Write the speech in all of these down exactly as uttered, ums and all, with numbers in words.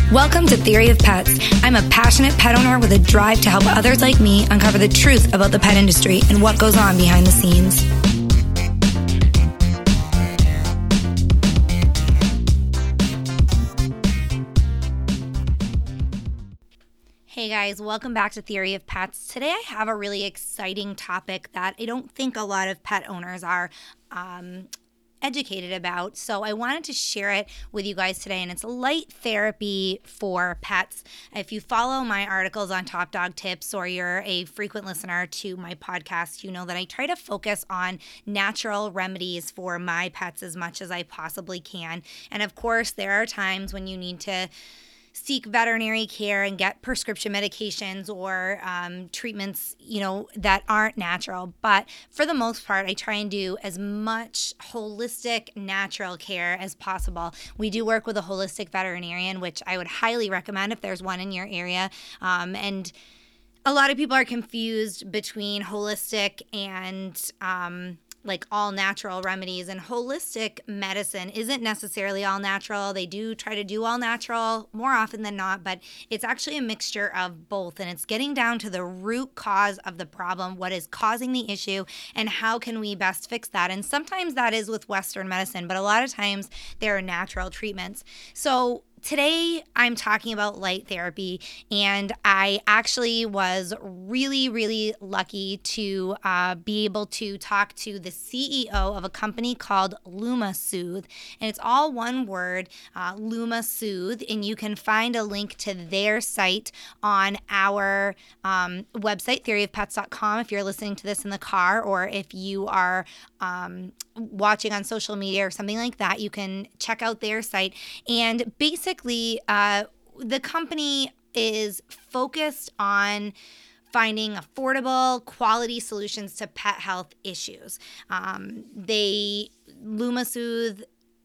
Welcome to Theory of Pets. I'm a passionate pet owner with a drive to help others like me uncover the truth about the pet industry and what goes on behind the scenes. Hey guys, welcome back to Theory of Pets. Today I have a really exciting topic that I don't think a lot of pet owners are um, educated about. So I wanted to share it with you guys today, and it's light therapy for pets. If you follow my articles on Top Dog Tips or you're a frequent listener to my podcast, you know that I try to focus on natural remedies for my pets as much as I possibly can. And of course, there are times when you need to seek veterinary care and get prescription medications or um, treatments, you know, that aren't natural. But for the most part, I try and do as much holistic, natural care as possible. We do work with a holistic veterinarian, which I would highly recommend if there's one in your area. Um, and a lot of people are confused between holistic and um, like all natural remedies, and holistic medicine isn't necessarily all natural. They do try to do all natural more often than not, but it's actually a mixture of both, and it's getting down to the root cause of the problem, what is causing the issue, and how can we best fix that. And sometimes that is with Western medicine, but a lot of times there are natural treatments. So today, I'm talking about light therapy, and I actually was really, really lucky to uh, be able to talk to the C E O of a company called LumaSoothe, and it's all one word, uh, LumaSoothe, and you can find a link to their site on our um, website, theory of pets dot com, if you're listening to this in the car, or if you are um, watching on social media or something like that, you can check out their site. And basically, uh, the company is focused on finding affordable, quality solutions to pet health issues. Um, they, LumaSoothe,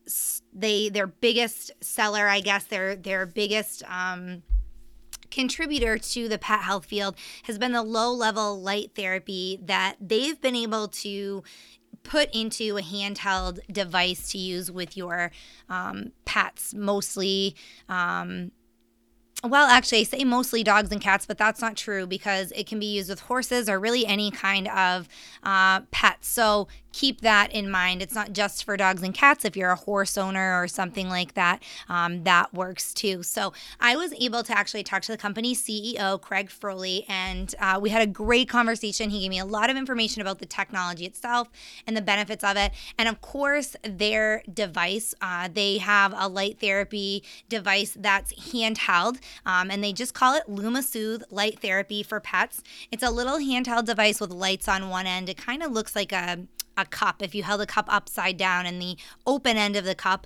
they their biggest seller, I guess, their their biggest um, contributor to the pet health field has been the low-level light therapy that they've been able to put into a handheld device to use with your um, pets, mostly, um, well, actually, I say mostly dogs and cats, but that's not true because it can be used with horses or really any kind of uh, pets. So keep that in mind. It's not just for dogs and cats. If you're a horse owner or something like that, um, that works too. So I was able to actually talk to the company's C E O, Craig Froley, and uh, we had a great conversation. He gave me a lot of information about the technology itself and the benefits of it. And of course, their device, uh, they have a light therapy device that's handheld, um, and they just call it LumaSoothe Light Therapy for Pets. It's a little handheld device with lights on one end. It kind of looks like a a cup if you held a cup upside down, and the open end of the cup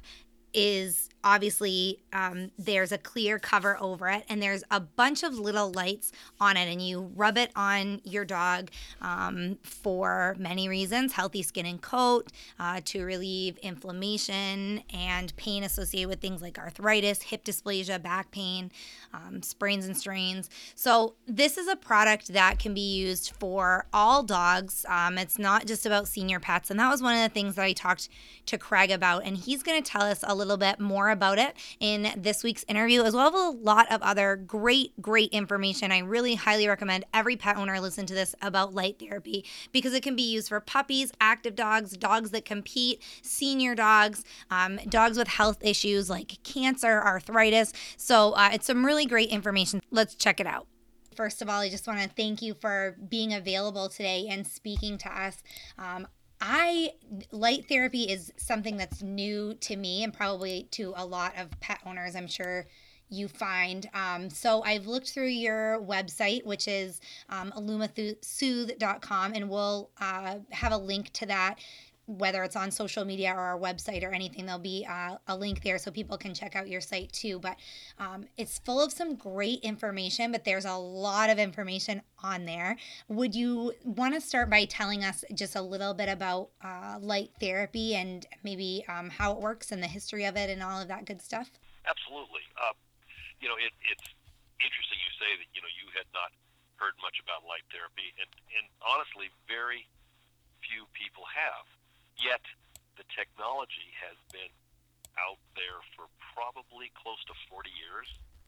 is obviously um, there's a clear cover over it, and there's a bunch of little lights on it, and you rub it on your dog um, for many reasons: healthy skin and coat, uh, to relieve inflammation and pain associated with things like arthritis, hip dysplasia, back pain, um, sprains and strains. So this is a product that can be used for all dogs. Um, it's not just about senior pets, and that was one of the things that I talked to Craig about, and he's going to tell us a little bit more about it in this week's interview, as well as a lot of other great, great information. I really highly recommend every pet owner listen to this about light therapy because it can be used for puppies, active dogs, dogs that compete, senior dogs, um, dogs with health issues like cancer, arthritis. So uh, it's some really great information. Let's check it out. First of all, I just want to thank you for being available today and speaking to us. Um, I light therapy is something that's new to me and probably to a lot of pet owners, I'm sure you find. Um, so I've looked through your website, which is um, lumasoothe dot com, and we'll uh, have a link to that, whether it's on social media or our website or anything. There'll be uh, a link there so people can check out your site too. But um, it's full of some great information, but there's a lot of information on there. Would you want to start by telling us just a little bit about uh, light therapy and maybe um, how it works and the history of it and all of that good stuff? Absolutely. Uh, you know, it, it's interesting you say that, you know, you had not heard much about light therapy, and, and honestly, very few people have. Yet the technology has been out there for probably close to forty years.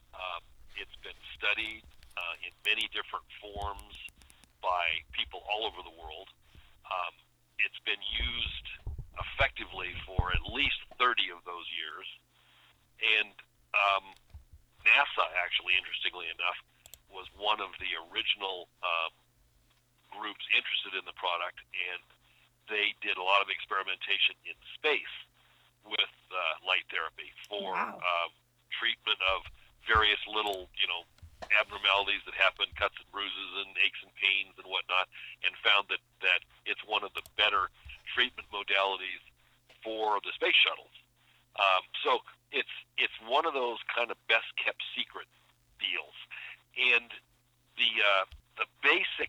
Um, it's been studied uh, in many different forms by people all over the world. Um, it's been used effectively for at least thirty of those years. And um, NASA, actually, interestingly enough, was one of the original um, groups interested in the product, and they did a lot of experimentation in space with uh, light therapy for Wow. um, treatment of various little, you know, abnormalities that happen, cuts and bruises and aches and pains and whatnot, and found that, that it's one of the better treatment modalities for the space shuttles. Um, so it's it's one of those kind of best kept secret deals, and the uh, the basic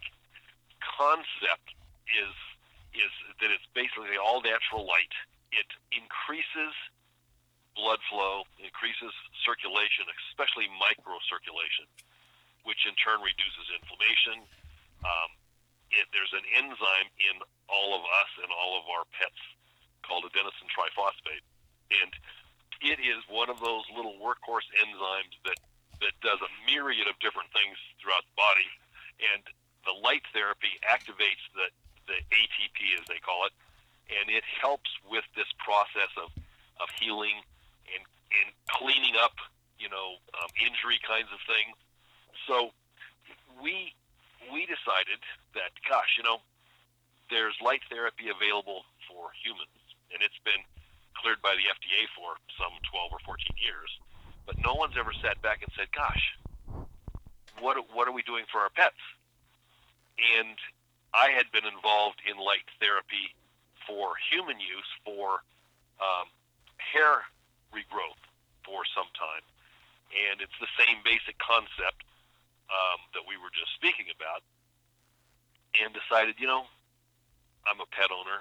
concept is is that it's basically all natural light. It increases blood flow, increases circulation, especially microcirculation, which in turn reduces inflammation. Um, it, there's an enzyme in all of us and all of our pets called adenosine triphosphate, and it is one of those little workhorse enzymes that that does a myriad of different things throughout the body, and the light therapy activates the the A T P, as they call it, and it helps with this process of of healing and and cleaning up, you know, um, injury kinds of things. So we we decided that, gosh, you know, there's light therapy available for humans, and it's been cleared by the F D A for some twelve or fourteen years, but no one's ever sat back and said, gosh, what what are we doing for our pets? And I had been involved in light therapy for human use for um, hair regrowth for some time, and it's the same basic concept um, that we were just speaking about, and decided, you know, I'm a pet owner.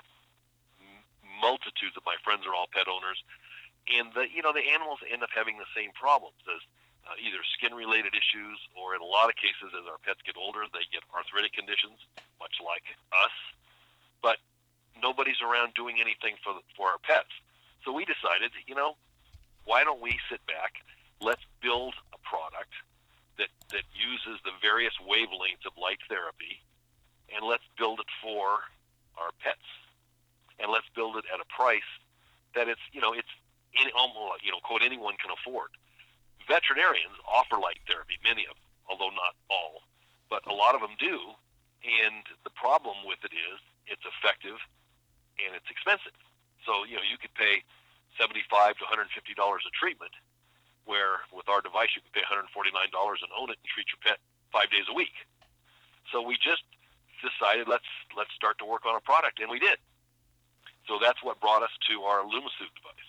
Multitudes of my friends are all pet owners, and the you know the animals end up having the same problems as uh, either skin-related issues, or in a lot of cases, as our pets get older, they get arthritic conditions, much like us. But nobody's around doing anything for the, for our pets, so we decided, you know, why don't we sit back? Let's build a product that that uses the various wavelengths of light therapy, and let's build it for our pets, and let's build it at a price that it's, you know, it's any, almost, you know, quote, anyone can afford. Veterinarians offer light therapy, many of them, although not all, but a lot of them do. And the problem with it is it's effective and it's expensive. So, you know, you could pay seventy-five dollars to one hundred fifty dollars a treatment, where with our device you can pay one hundred forty-nine dollars and own it and treat your pet five days a week. So we just decided let's let's start to work on a product, and we did. So that's what brought us to our LumaSuit device.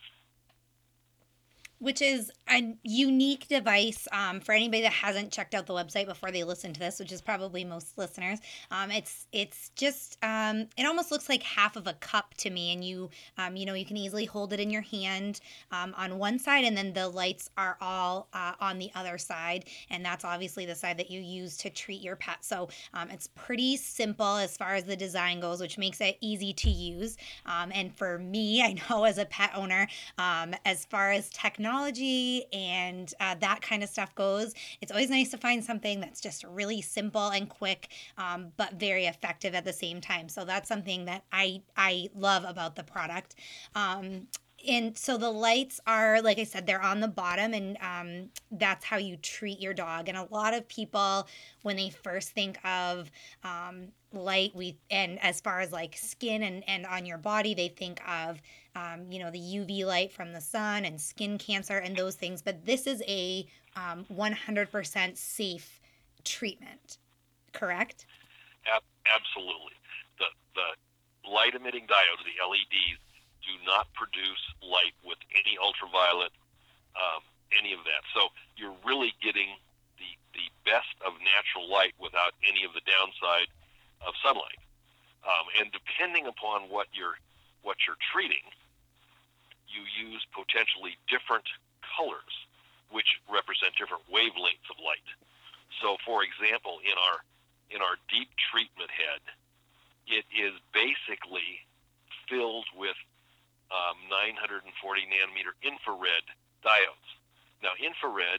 Which is a unique device um, for anybody that hasn't checked out the website before they listen to this, which is probably most listeners. Um, it's it's just um, it almost looks like half of a cup to me, and you um, you know you can easily hold it in your hand um, on one side, and then the lights are all uh, on the other side, and that's obviously the side that you use to treat your pet. So um, it's pretty simple as far as the design goes, which makes it easy to use. Um, and for me, I know as a pet owner, um, as far as technology technology and uh, that kind of stuff goes, it's always nice to find something that's just really simple and quick, um, but very effective at the same time. So that's something that I I love about the product. Um, and so the lights are, like I said, they're on the bottom, and um, that's how you treat your dog. And a lot of people, when they first think of um, light, we and as far as like skin and, and on your body, they think of um, you know the U V light from the sun and skin cancer and those things. But this is a um, one hundred percent safe treatment, correct? Ab- absolutely. The the light emitting diodes, the L E Ds, do not produce light with any ultraviolet, um, any of that. So you're really getting the the best of natural light without any of the downside of sunlight. Um, and depending upon what you're what you're treating, you use potentially different colors, which represent different wavelengths of light. So, for example, in our in our deep treatment head, it is basically filled with um, nine hundred forty nanometer infrared diodes. Now, infrared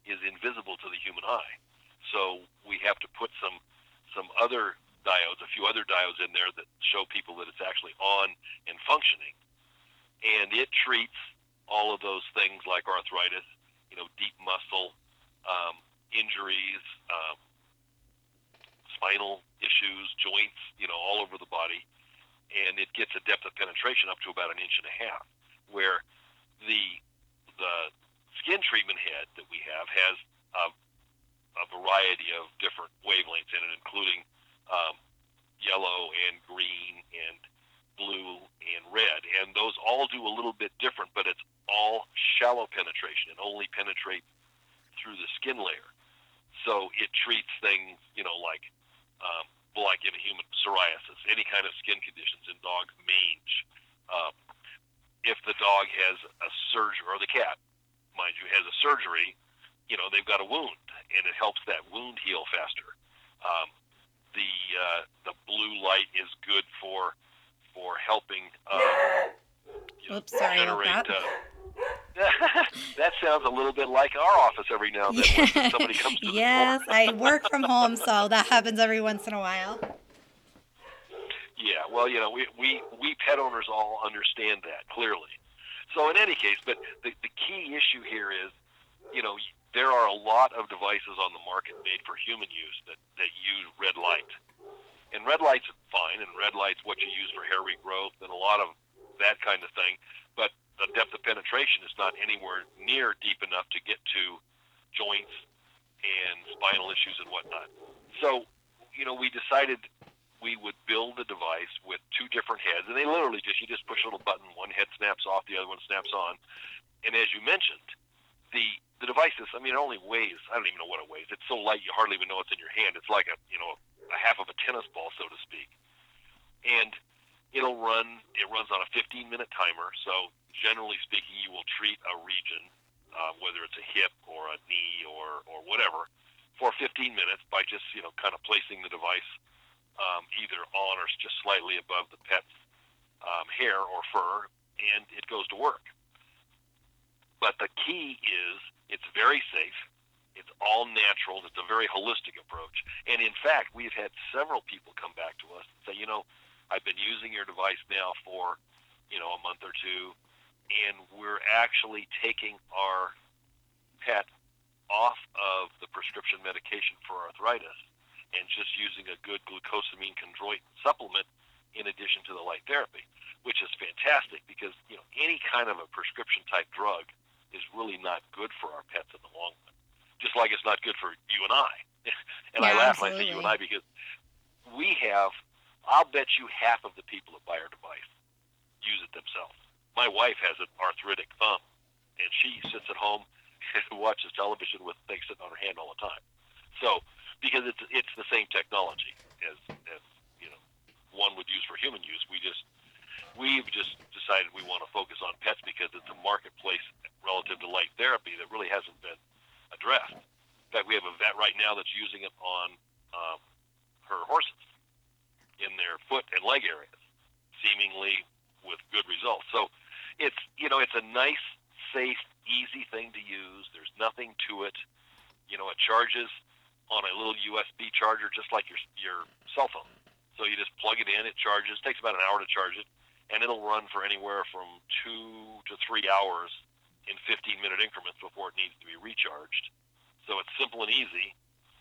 is invisible to the human eye. So we have to put some some other diodes, a few other diodes in there that show people that it's actually on and functioning. And it treats all of those things like arthritis, you know, deep muscle um, injuries, um, spinal issues, joints, you know, all over the body. And it gets a depth of penetration up to about an inch and a half, where the the skin treatment head that we have has a, a variety of different wavelengths in it, including um, yellow and green and blue and red. And those all do a little bit different, but it's all shallow penetration. It only penetrates through the skin layer. So it treats things, you know, like um, like in a human, psoriasis, any kind of skin conditions in dogs, mange. Um, if the dog has a surgery, or the cat, mind you, has a surgery, you know, they've got a wound, and it helps that wound heal faster. Um, the uh, the blue light is good for for helping um, you know, Oops, sorry about generate. that. Uh, that sounds a little bit like our office every now and then when Yeah. somebody comes to Yes, the door. I work from home, so that happens every once in a while. Yeah, well, you know, we, we, we pet owners all understand that clearly. So in any case, but the, the key issue here is, you know, there are a lot of devices on the market made for human use that, that use red light. And red light's fine, and red light's what you use for hair regrowth and a lot of that kind of thing, but the depth of penetration is not anywhere near deep enough to get to joints and spinal issues and whatnot. So, you know, we decided we would build a device with two different heads, and they literally just, you just push a little button, one head snaps off, the other one snaps on. And as you mentioned, the the device is, I mean, it only weighs, I don't even know what it weighs. It's so light you hardly even know it's in your hand. It's like a, you know, a half of a tennis ball, so to speak. And it'll run, it runs on a fifteen minute timer, so generally speaking, you will treat a region, uh, whether it's a hip or a knee or, or whatever, for fifteen minutes by just, you know, kind of placing the device Um, either on or just slightly above the pet's um, hair or fur, and it goes to work. But the key is it's very safe. It's all natural. It's a very holistic approach. And in fact, we've had several people come back to us and say, you know, I've been using your device now for, you know, a month or two, and we're actually taking our pet off of the prescription medication for arthritis and just using a good glucosamine chondroitin supplement in addition to the light therapy, which is fantastic because, you know, any kind of a prescription type drug is really not good for our pets in the long run. Just like it's not good for you and I. And Yeah, I laugh absolutely. when I say you and I because we have, I'll bet you half of the people that buy our device use it themselves. My wife has an arthritic thumb, and she sits at home and watches television with things sitting on her hand all the time. So, because it's it's the same technology as as you know one would use for human use. We just we've just decided we want to focus on pets because it's a marketplace relative to light therapy that really hasn't been addressed. In fact, we have a vet right now that's using it on um, her horses in their foot and leg areas, seemingly with good results. So it's you know it's a nice, safe, easy thing to use. There's nothing to it. You know, it charges on a little U S B charger, just like your your cell phone. So you just plug it in, it charges. It takes about an hour to charge it, and it'll run for anywhere from two to three hours in fifteen minute increments before it needs to be recharged. So it's simple and easy,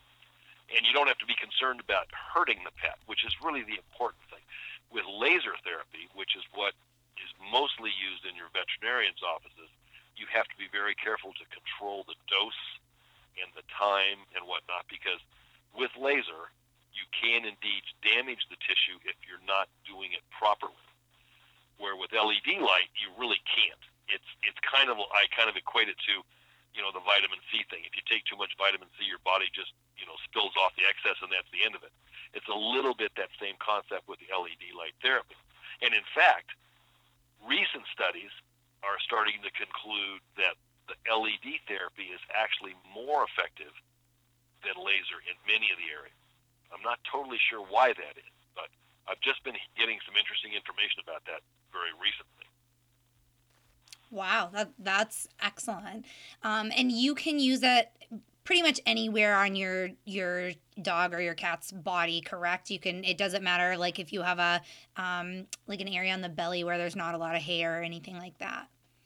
and you don't have to be concerned about hurting the pet, which is really the important thing. With laser therapy, which is what is mostly used in your veterinarian's offices, you have to be very careful to control the dose and the time and whatnot, because with laser, you can indeed damage the tissue if you're not doing it properly. Where with L E D light, you really can't. It's it's kind of, I kind of equate it to, you know, the vitamin C thing. If you take too much vitamin C, your body just, you know, spills off the excess, and that's the end of it. It's a little bit that same concept with the L E D light therapy. And in fact, recent studies are starting to conclude that the L E D therapy is actually more effective than laser in many of the areas. I'm not totally sure why that is, but I've just been getting some interesting information about that very recently. Wow, that that's excellent. Um, and you can use it pretty much anywhere on your your dog or your cat's body, correct? You can. It doesn't matter like if you have a um, like an area on the belly where there's not a lot of hair or anything like that.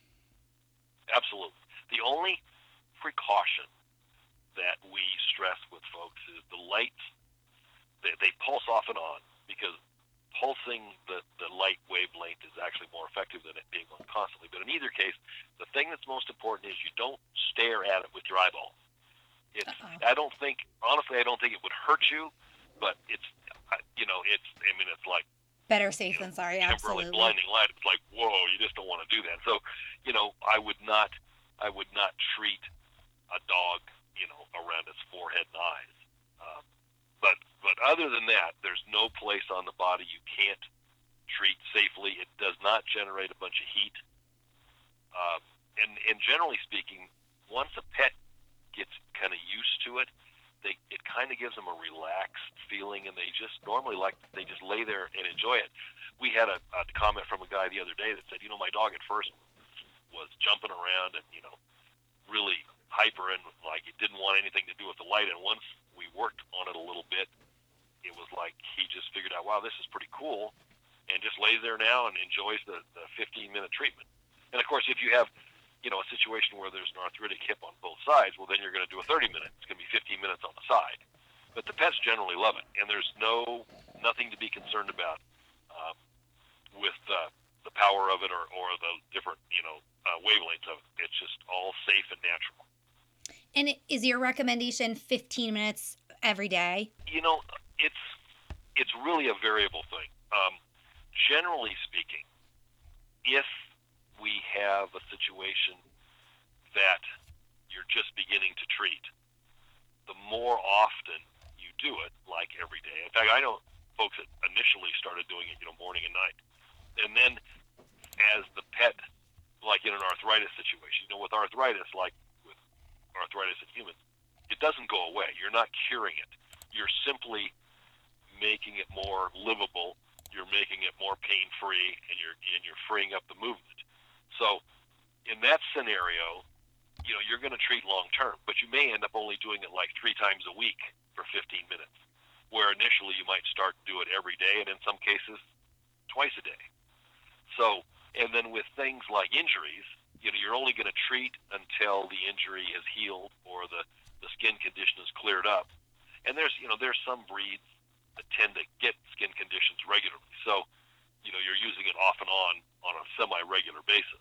Absolutely. The only precaution that we stress with folks is the lights. They, they pulse off and on because pulsing the, the light wavelength is actually more effective than it being on constantly. But in either case, the thing that's most important is you don't stare at it with your eyeball. It's, Uh-oh. I don't think, honestly, I don't think it would hurt you, but it's, you know, it's, I mean, it's like, Better safe you know, than sorry, temporarily absolutely. blinding light. It's like, whoa, you just don't want to do that. So, you know, I would not, I would not treat a dog, you know, around its forehead and eyes. Um, but, but other than that, there's no place on the body you can't treat safely. It does not generate a bunch of heat. Um, and, and generally speaking, once a pet gets kind of used to it, they, it kind of gives them a relaxed feeling, and they just normally like, they just lay there and enjoy it. We had a, a comment from a guy the other day that said, you know, my dog at first was jumping around and, you know, really hyper and like it didn't want anything to do with the light. And once we worked on it a little bit, it was like he just figured out, wow, this is pretty cool, and just lays there now and enjoys the, the fifteen minute treatment. And of course, if you have, you know, a situation where there's an arthritic hip on both sides, well, then you're going to do a thirty minute. It's going to be fifteen minutes on the side. But the pets generally love it, and there's no nothing to be concerned about um, with uh, the power of it or, or the different, you know, uh, wavelengths of it. It's just all safe and natural. And is your recommendation fifteen minutes every day? You know, it's it's really a variable thing. Um, generally speaking, if we have a situation that you're just beginning to treat, the more often you do it, like every day. In fact, I know folks that initially started doing it, you know, morning and night. And then as the pet, like in an arthritis situation, you know, with arthritis, like with arthritis in humans, it doesn't go away. You're not curing it. You're simply making it more livable. You're making it more pain-free, and you're and you're freeing up the movement. So in that scenario, you know, you're going to treat long-term, but you may end up only doing it like three times a week for fifteen minutes, where initially you might start to do it every day, and in some cases, twice a day. So, and then with things like injuries, you know, you're only going to treat until the injury is healed or the, the skin condition is cleared up. And there's, you know, there's some breeds that tend to get skin conditions regularly. So, you know, you're using it off and on on a semi-regular basis.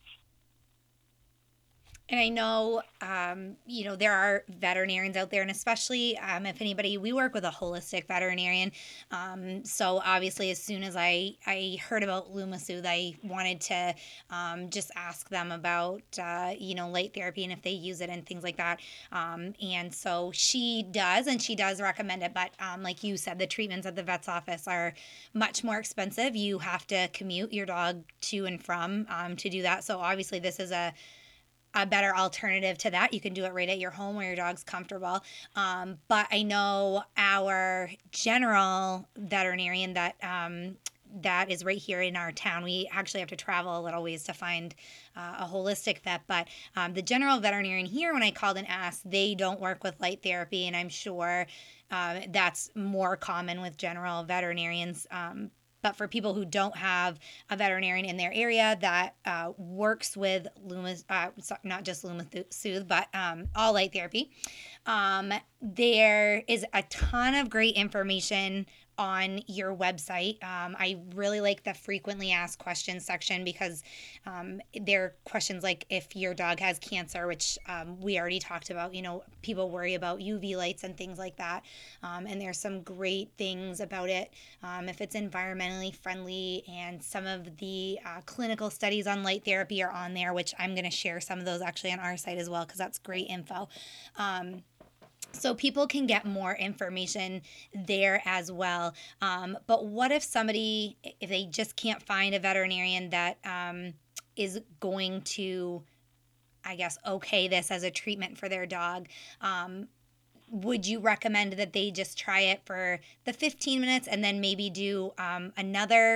And I know, um, you know, there are veterinarians out there, and especially um, if anybody, we work with a holistic veterinarian. Um, so obviously, as soon as I, I heard about LumaSoothe, I wanted to um, just ask them about, uh, you know, light therapy and if they use it and things like that. Um, and so she does, and she does recommend it. But um, like you said, the treatments at the vet's office are much more expensive. You have to commute your dog to and from um, to do that. So obviously, this is a a better alternative to that. You can do it right at your home where your dog's comfortable. Um, but I know our general veterinarian that um, that is right here in our town. We actually have to travel a little ways to find uh, a holistic vet. But um, the general veterinarian here, when I called and asked, they don't work with light therapy, and I'm sure uh, that's more common with general veterinarians. Um, But for people who don't have a veterinarian in their area that uh, works with Luma, uh, not just LumaSoothe, but um, all light therapy, um, there is a ton of great information on your website. Um, I really like the frequently asked questions section because um, there are questions like if your dog has cancer, which um, we already talked about. You know, people worry about U V lights and things like that. Um, and there's some great things about it. Um, if it's environmentally friendly, and some of the uh, clinical studies on light therapy are on there, which I'm going to share some of those actually on our site as well because that's great info. Um, So people can get more information there as well. Um, but what if somebody, if they just can't find a veterinarian that um, is going to, I guess, okay this as a treatment for their dog? Um, would you recommend that they just try it for the fifteen minutes and then maybe do um, another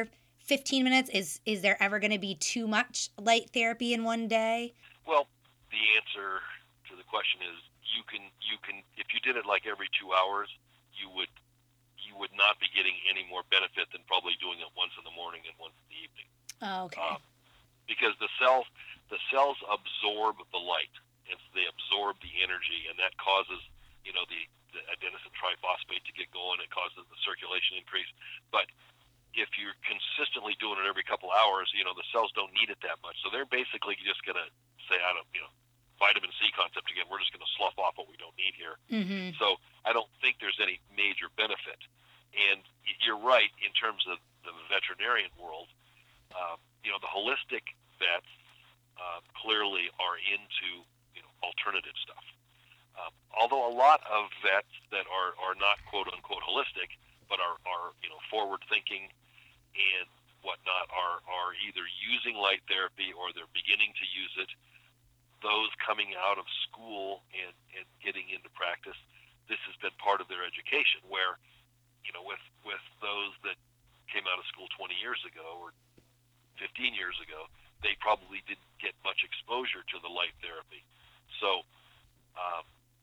fifteen minutes? Is is there ever going to be too much light therapy in one day? Well, the answer to the question is you can you can if you did it like every two hours, you would you would not be getting any more benefit than probably doing it once in the morning and once in the evening. Oh, okay. Um, because the cells the cells absorb the light, and so they absorb the energy, and that causes you know the, the adenosine triphosphate to get going. It causes the circulation increase. But if you're consistently doing it every couple hours, you know the cells don't need it that much, so they're basically just going to say, I don't, you know, vitamin C concept again. We're just going to slough off what we don't need here. Mm-hmm. So I don't think there's any major benefit. And you're right in terms of the veterinarian world. Uh, you know, the holistic vets uh, clearly are into you know alternative stuff. Um, although a lot of vets that are, are not quote unquote holistic, but are, are you know forward thinking and whatnot, are are either using light therapy or they're beginning to use it. Those coming out of school and, and getting into practice, this has been part of their education. Where you know with with those that came out of school twenty years ago or fifteen years ago, they probably didn't get much exposure to the light therapy. So, um,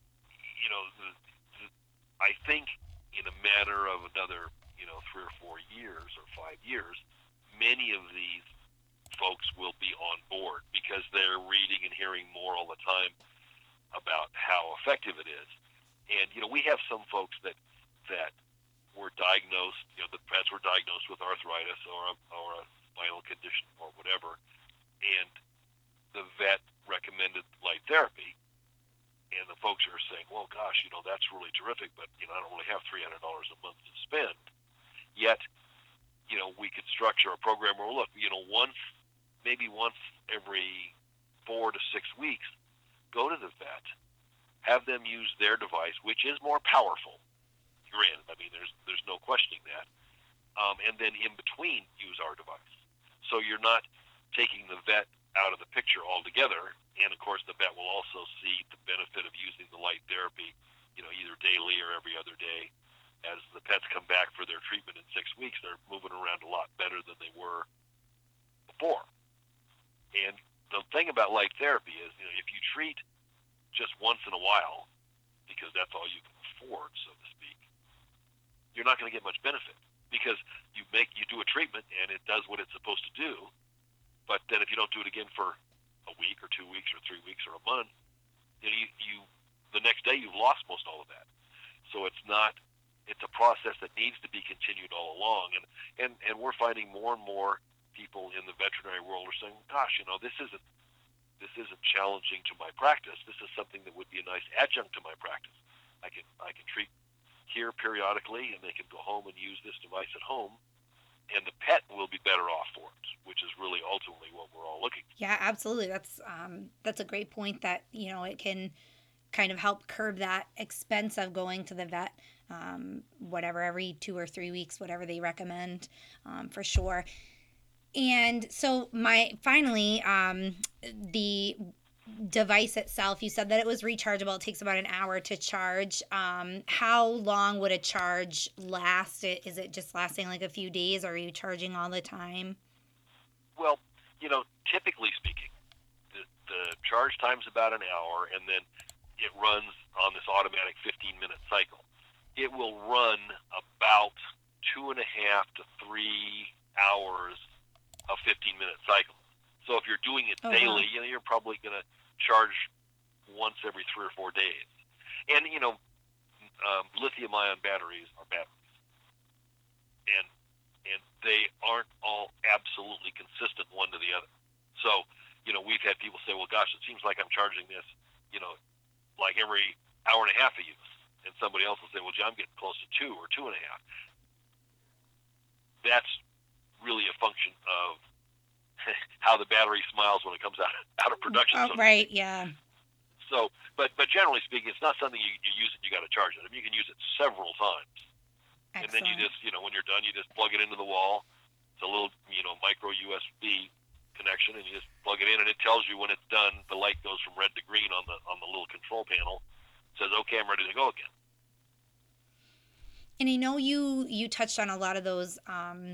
you know, the, the, I think in a matter of another, you know, three or four years or five years, many of these folks will be on board because they're reading and hearing more all the time about how effective it is. And, you know, we have some folks that that were diagnosed, you know, the pets were diagnosed with arthritis or a, or a spinal condition or whatever, and the vet recommended light therapy. And the folks are saying, well, gosh, you know, that's really terrific, but, you know, I don't really have three hundred dollars a month to spend. Yet, you know, we could structure a program where, look, you know, once, maybe once every four to six weeks, go to the vet, have them use their device, which is more powerful. Granted, I mean, there's there's no questioning that. Um, and then in between, use our device. So you're not taking the vet out of the picture altogether. And of course, the vet will also see the benefit of using the light therapy, you know, either daily or every other day. As the pets come back for their treatment in six weeks, they're moving around a lot better than they were before. And the thing about light therapy is, you know, if you treat just once in a while, because that's all you can afford, so to speak, you're not going to get much benefit because you make you do a treatment and it does what it's supposed to do. But then if you don't do it again for a week or two weeks or three weeks or a month, you know, you, you the next day you've lost most all of that. So it's not. It's a process that needs to be continued all along, and, and, and we're finding more and more people in the veterinary world are saying, "Gosh, you know, this isn't this isn't challenging to my practice. This is something that would be a nice adjunct to my practice. I can I can treat here periodically, and they can go home and use this device at home, and the pet will be better off for it," which is really ultimately what we're all looking for. Yeah, absolutely. That's um, that's a great point. That you know it can kind of help curb that expense of going to the vet. Um, whatever, every two or three weeks, whatever they recommend, um, for sure. And so my finally, um, the device itself, you said that it was rechargeable. It takes about an hour to charge. Um, how long would a charge last? Is it just lasting like a few days, or are you charging all the time? Well, you know, typically speaking, the, the charge time's about an hour, and then it runs on this automatic fifteen-minute cycle. It will run about two and a half to three hours of fifteen-minute cycles. So if you're doing it Oh, daily, wow. you know, you're probably going to charge once every three or four days. And, you know, um, lithium-ion batteries are batteries. And and they aren't all absolutely consistent one to the other. So, you know, we've had people say, well, gosh, it seems like I'm charging this, you know, like every hour and a half of use. And somebody else will say, well, gee, I'm getting close to two or two and a half. That's really a function of how the battery smiles when it comes out, out of production. Oh, So right, yeah. So, but but generally speaking, it's not something you, you use it, you got to charge it. I mean, you can use it several times. And then you Excellent. just, you know, when you're done, you just plug it into the wall. It's a little, you know, micro U S B connection, and you just plug it in, and it tells you when it's done. The light goes from red to green on the on the little control panel. It says, okay, I'm ready to go again. And I know you you touched on a lot of those um,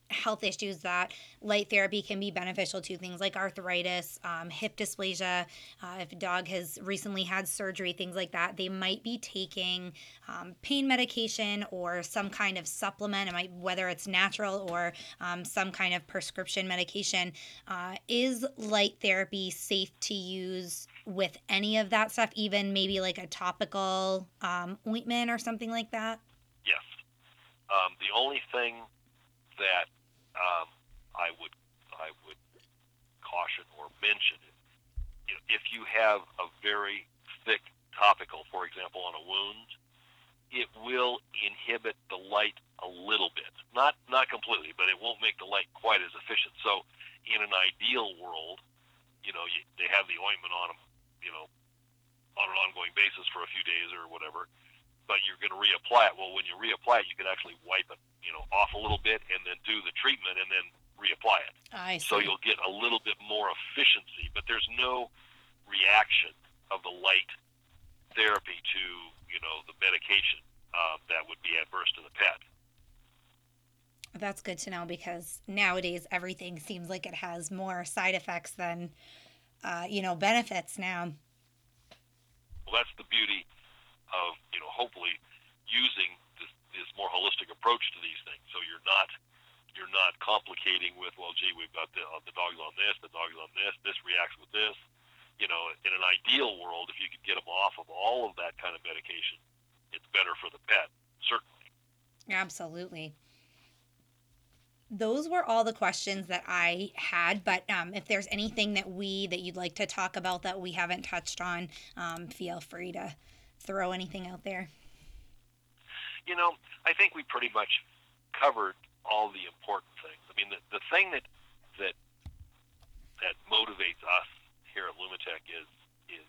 health issues that light therapy can be beneficial to, things like arthritis, um, hip dysplasia. Uh, if a dog has recently had surgery, things like that, they might be taking um, pain medication or some kind of supplement. It might, whether it's natural or um, some kind of prescription medication. Uh, is light therapy safe to use with any of that stuff, even maybe like a topical um, ointment or something like that? Yes. Um, the only thing that um, I would I would caution or mention is, you know, if you have a very thick topical, for example, on a wound, it will inhibit the light a little bit. Not not completely, but it won't make the light quite as efficient. So in an ideal world, you know, you, they have the ointment on them, you know, on an ongoing basis for a few days or whatever, but you're going to reapply it. Well, when you reapply it, you can actually wipe it, you know, off a little bit and then do the treatment and then reapply it. I see. So you'll get a little bit more efficiency, but there's no reaction of the light therapy to, you know, the medication um, that would be adverse to the pet. That's good to know, because nowadays everything seems like it has more side effects than, uh, you know, benefits now. Well, that's the beauty of, you know, hopefully using this, this more holistic approach to these things. So you're not you're not complicating with, well, gee, we've got the, uh, the dog's on this, the dog's on this, this reacts with this. You know, in an ideal world, if you could get them off of all of that kind of medication, it's better for the pet, certainly. Absolutely. Those were all the questions that I had, but um, if there's anything that we that you'd like to talk about that we haven't touched on, um, feel free to throw anything out there. You know, I think we pretty much covered all the important things. I mean, the, the thing that that that motivates us here at Lumitech is is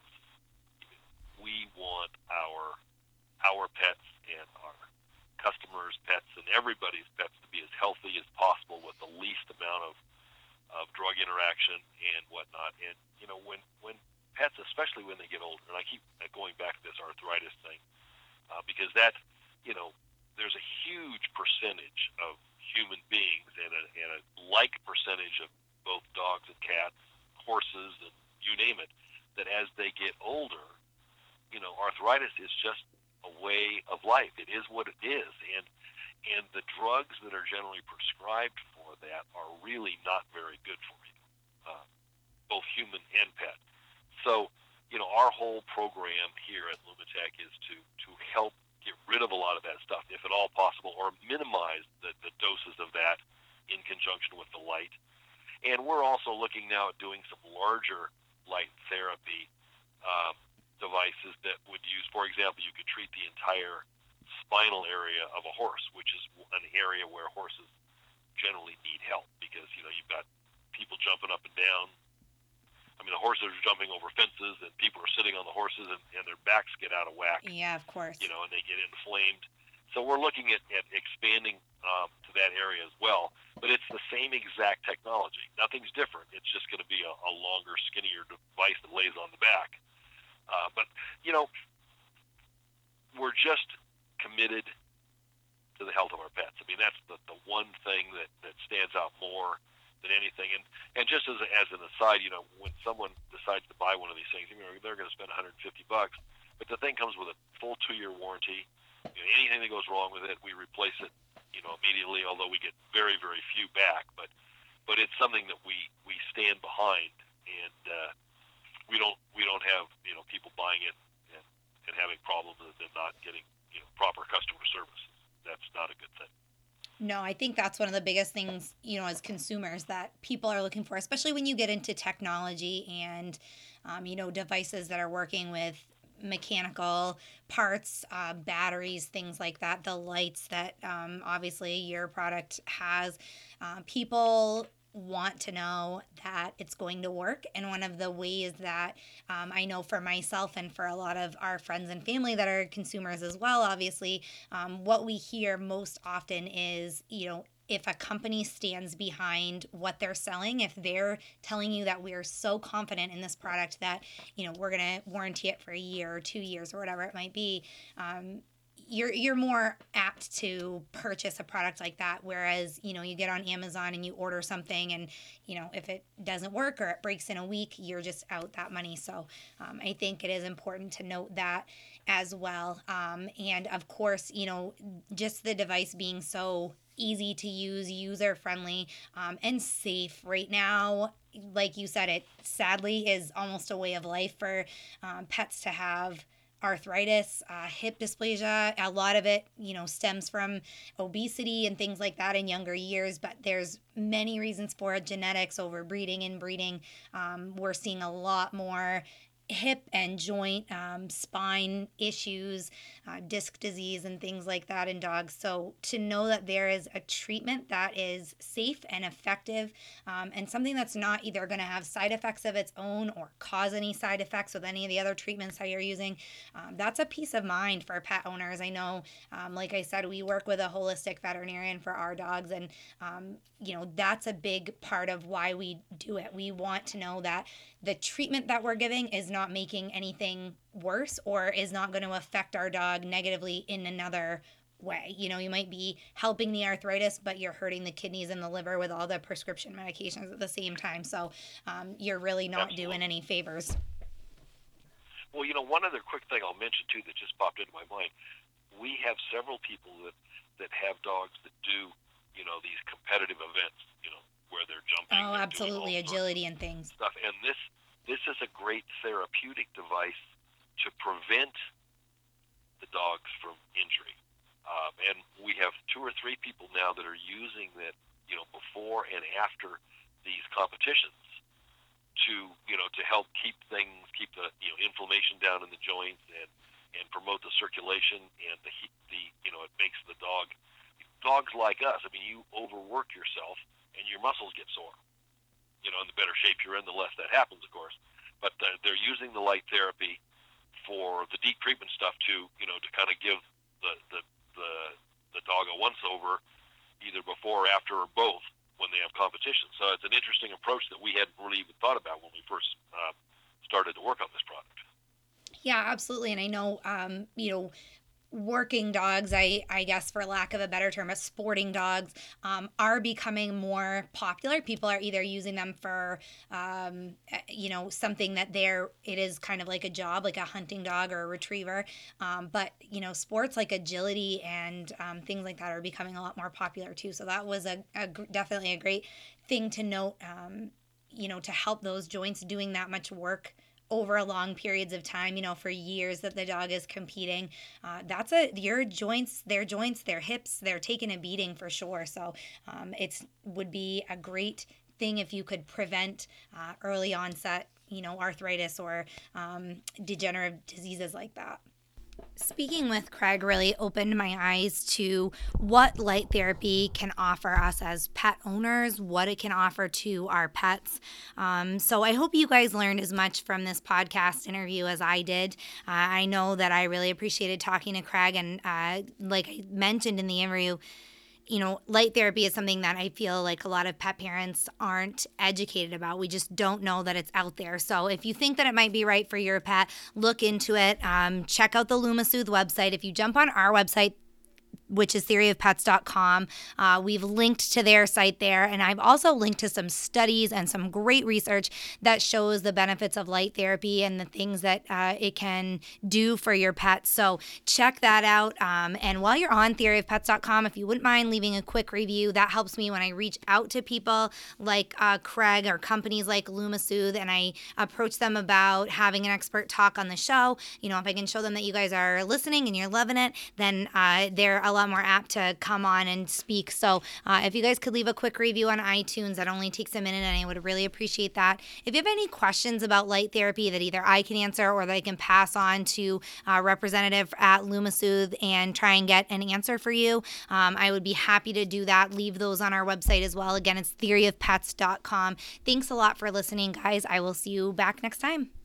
we want our our pets and our customers' pets and everybody's pets to be as healthy as possible with the least amount of, of drug interaction and whatnot. And, you know, when, when pets, especially when they get older, and I keep going back to this arthritis thing, uh, because that, you know, there's a huge percentage of human beings and a, and a like percentage of both dogs and cats, horses, and you name it, that as they get older, you know, arthritis is just a way of life. It is what it is. And and the drugs that are generally prescribed for that are really not very good for you, uh, both human and pet. So, you know, our whole program here at Lumitech is to, to help get rid of a lot of that stuff, if at all possible, or minimize the, the doses of that in conjunction with the light. And we're also looking now at doing some larger light therapy um, devices that would use, for example, you could treat the entire spinal area of a horse, which is an area where horses generally need help because, you know, you've got people jumping up and down. I mean, the horses are jumping over fences and people are sitting on the horses and, and their backs get out of whack. Yeah, of course. You know, and they get inflamed. So we're looking at, at expanding um, to that area as well. But it's the same exact technology. Nothing's different. It's just going to be a, a longer, skinnier device that lays on the back. Uh, but, you know, we're just committed to the health of our pets. I mean, that's the, the one thing that, that stands out more than anything. And, and just as, a, as an aside, you know, when someone decides to buy one of these things, you know, they're going to spend one hundred fifty bucks. But the thing comes with a full two-year warranty. You know, anything that goes wrong with it, we replace it, you know, immediately, although we get very, very few back. But but it's something that we, we stand behind, and uh, we don't we don't have, you know, people buying it and, and having problems and not getting, you know, proper customer service. That's not a good thing. No, I think that's one of the biggest things, you know, as consumers that people are looking for, especially when you get into technology and, um, you know, devices that are working with mechanical parts, uh, batteries, things like that, the lights that um, obviously your product has. Uh, people want to know that it's going to work. And one of the ways that um, I know for myself and for a lot of our friends and family that are consumers as well, obviously, um, what we hear most often is, you know, if a company stands behind what they're selling, if they're telling you that we're so confident in this product that, you know, we're going to warranty it for a year or two years or whatever it might be, um, you're you're more apt to purchase a product like that, whereas, you know, you get on Amazon and you order something, and, you know, if it doesn't work or it breaks in a week, you're just out that money. So um, I think it is important to note that as well. Um, and of course, you know, just the device being so easy to use, user friendly, um, and safe right now. Like you said, it sadly is almost a way of life for um, pets to have arthritis, uh, hip dysplasia. A lot of it, you know, stems from obesity and things like that in younger years, but there's many reasons for it: genetics, overbreeding, inbreeding. Um, we're seeing a lot more hip and joint, um, spine issues, uh, disc disease, and things like that in dogs. So to know that there is a treatment that is safe and effective, um, and something that's not either going to have side effects of its own or cause any side effects with any of the other treatments that you're using, um, that's a peace of mind for pet owners. I know, um, like I said, we work with a holistic veterinarian for our dogs, and um, you know, that's a big part of why we do it. We want to know that the treatment that we're giving is not making anything worse or is not going to affect our dog negatively in another way. You know, you might be helping the arthritis, but you're hurting the kidneys and the liver with all the prescription medications at the same time. So um, you're really not Absolutely. doing any favors. Well, you know, one other quick thing I'll mention, too, that just popped into my mind. We have several people that, that have dogs that do, you know, these competitive events, you know, where they're jumping. Oh, they're absolutely. Agility and things. Stuff. And this this is a great therapeutic device to prevent the dogs from injury. Um, and we have two or three people now that are using that, you know, before and after these competitions to, you know, to help keep things, keep the, you know, inflammation down in the joints and, and promote the circulation and the, the, you know, it makes the dog, dogs like us, I mean, you overwork yourself and your muscles get sore. You know, and the better shape you're in, the less that happens, of course. But uh, they're using the light therapy for the deep treatment stuff to, you know, to kind of give the, the, the, the dog a once-over, either before or after or both, when they have competition. So it's an interesting approach that we hadn't really even thought about when we first uh, started to work on this product. Yeah, absolutely. And I know, um, you know, working dogs, I, I guess for lack of a better term, but sporting dogs um, are becoming more popular. People are either using them for, um, you know, something that they're, it is kind of like a job, like a hunting dog or a retriever. Um, but, you know, sports like agility and um, things like that are becoming a lot more popular too. So that was a, a definitely a great thing to note, um, you know, to help those joints doing that much work over long periods of time, you know, for years that the dog is competing. Uh, that's a, your joints, their joints, their hips, they're taking a beating for sure. So um, it's would be a great thing if you could prevent uh, early onset, you know, arthritis or um, degenerative diseases like that. Speaking with Craig really opened my eyes to what light therapy can offer us as pet owners, what it can offer to our pets. Um, so I hope you guys learned as much from this podcast interview as I did. Uh, I know that I really appreciated talking to Craig, and uh, like I mentioned in the interview, you know, light therapy is something that I feel like a lot of pet parents aren't educated about. We just don't know that it's out there. So if you think that it might be right for your pet, look into it. Um, check out the LumaSoothe website. If you jump on our website, which is theory of pets dot com. Uh, we've linked to their site there, and I've also linked to some studies and some great research that shows the benefits of light therapy and the things that uh, it can do for your pets. So check that out. Um, and while you're on theory of pets dot com, if you wouldn't mind leaving a quick review, that helps me when I reach out to people like uh, Craig or companies like LumaSoothe, and I approach them about having an expert talk on the show. You know, if I can show them that you guys are listening and you're loving it, then uh, they're a lot more apt to come on and speak. So uh, if you guys could leave a quick review on iTunes, that only takes a minute, and I would really appreciate that. If you have any questions about light therapy that either I can answer or that I can pass on to a representative at LumaSoothe and try and get an answer for you, um, I would be happy to do that. Leave those on our website as well. Again, it's theory of pets dot com. Thanks a lot for listening, guys. I will see you back next time.